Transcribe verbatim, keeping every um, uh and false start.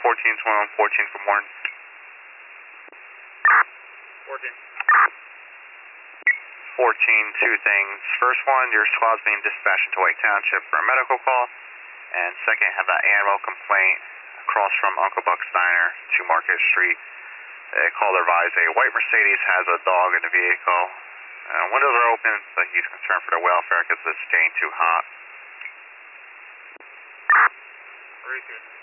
fourteen, twenty-one, fourteen for morning. fourteen. fourteen, two things. First one, your squad's being dispatched into Lake Township for a medical call. And second, have that animal complaint across from Uncle Buck's Diner to Market Street. They called advise a white Mercedes has a dog in the vehicle. Uh, windows are open, but he's concerned for their welfare because it's getting too hot. Very good.